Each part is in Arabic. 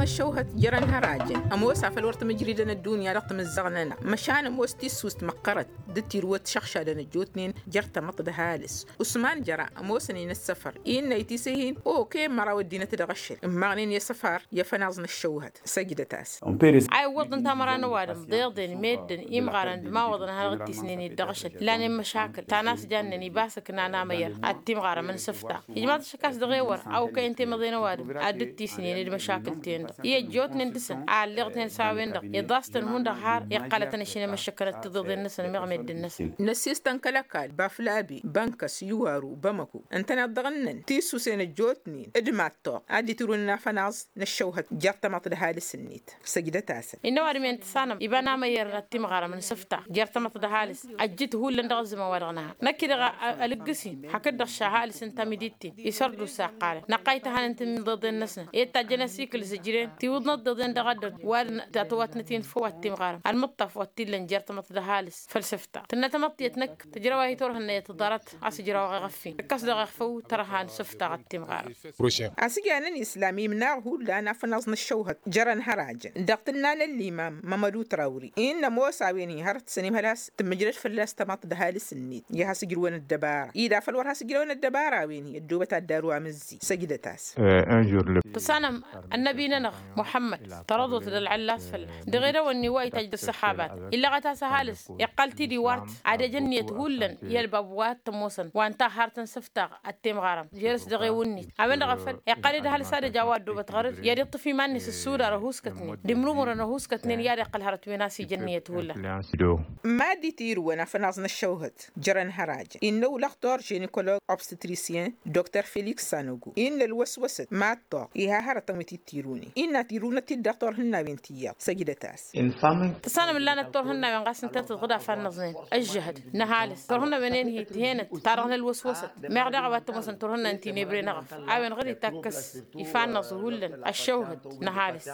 فنظنا الشوهة جرنها راجن أموس عفل ورت مجريدنا الدنيا رقم الزغننا مشان أموس تيسوس تمقرت دتي روت شخشة دنا جوتنين جرت مطب هالس وسمان جرى أموسنين السفر إن يتيسهين أو كي مرا ودينا تدغشر مغنين يا سفر يا فنظنا الشوهة سجدة تاس أي وضن تمران وادم ضيضن ميدن إمغارن ما وضن هالغتي سنين يدغشر لأن مشاكل تاناس جانني باسك نانا مير أتيم غارة من سفتا يجمع الشكاس دغيور أو كأنت مضينا وادم أدتي سنين المشاكل تين يجوتن دسن علقتن ساوين يضاستن هون دهار يقالتن شيء مشكلة تضد الناس مغمد الناس نسيستن كلاكال بافلابي بانكس يوارو بمكو أنتنا ضغنن تيسو سين الجوتنين إدماتو عادي ترون فناز نشوهة جرت مطل هذا السنيت سجدة تاسع إنه أرمين تسانم يبان ما يرتم غارة من سفتا جرت مطل هالس أجت هو اللي ندغز ما ورغناها نكده الجسين حكد الشهالس انت مديتين يسردوا الساقالة نقايتها أنت من ضد الناس يتجنا سيكل سجرين تيودنا ضد دغدن وارن تاتوات نتين فوات تيمغارم المطف واتيلن جرت مطل هالس فلسفتا تنتمط يتنك تجروا هي تورها إن يتضارت عسجروا غفي كسر غفو ترها سفتا التيمغارم عسجانا إسلامي مناه لنا فنظن الشوهة جرن هراجن دقتنا للإمام ممدو تراوري إن موسى ويني هرت سنيم هلاس تمجرش فلاس تمط دهالس النيت يها سجرون الدبارة إذا فالورها سجرون الدبارة ويني الدوبة الدارو عمزي سجدة تاس تسانم النبي ننغ محمد ترضت للعلاس فل دغيرة والنواي تجد الصحابات إلا غتا سهالس يقلتي دي وارت عاد جنية هولن يلبابوات تموسن وانتا هارتن سفتا التيم غارم جلس دغي وني عمل غفل يقالي ده هالسادة جواد دوبة غرف يدي طفي مانيس السورة رهوس كتني دمرو رهوس كتني يدي قل هرت بناسي جنية هولن ما دي تيرو وانا فنظن الشوهة جرن هراج إنه لختار جينيكولوج أبستريسيان دكتور فيليكس سانوغو إن الوسوسة ما الطاق إيها هرتم تيروني إن تيرونا الدكتور هنا بنتيا سجدة تاس تسانم اللي أنا تور هنا من قاسم تتغدى فنظن الجهد نهالس تور هنا منين هي تهينت تارهن الوسوسة ما غدا غوات مثلا تور هنا أنتي نبري نغف أوين غدي تكس يفنظ هولن الشوهد نهالس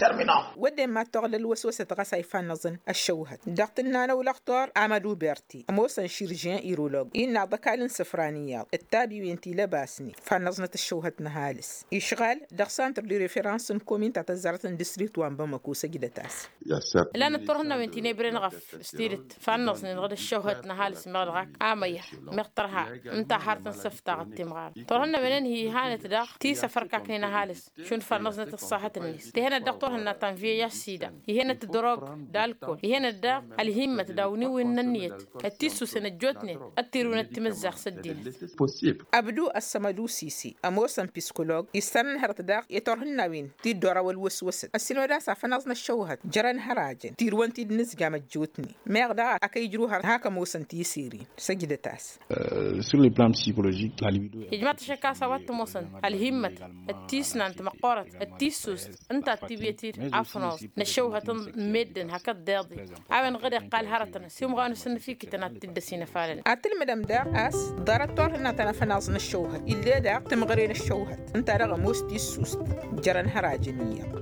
ودي ما تغل الوسوسة غسا يفنظن الشوهد دكتورنا أنا ولختار أمادو بيرتي موسن شيرجين إيرولوج إن بكالن سفرانيات التابي وينتي لباسني فنظنة الشوهد نهالس يشغل دخسانتر دي ريفيرانس كومين تتزارتن ديستريت وان بمكو سجدة تاس لأن تورهنا وينتي نبري نغف ستيرت فنظن غدا الشوهد نهالس مغرق آميح مخترها انت حارتن سفتا غتي مغار تورهنا منين هي هانت داخ تي سفر كاكني نهالس شون فنظنة الصحة الناس تهنا الدكتور هنا تنفيه يسيدا هنا الدروغ دالكول هنا الدا الهمة داوني ويننيت التيسو سنجوتني التيرون التمزخ سدين أبدو السمدو سيسي أموسن بيسكولوج يستنن هرتداق يتورهن وين تي دورا والوسوسة السنو داسا فنظن الشوهد جرن هراجن تيروان تي نزجا مجوتني ما يغدا أكي جروها هاكا موسن تيسيري سجدة تاس sur le plan psychologique la libido يجمع تشكا سوات موسن الهمة التيسنا انت مقارة التيسوس انت تبيتير عفنوس نشوها ميدن هكا داضي عوين غدا قال هرتنا سيوم غانو سن فيك تنتدسينا فعلا أتل مدام دا أس دارتور هنا تنفنظن الشوهد إلا دا تمغرين الشوهد انت رغم موس تيسوس جرن هراجنية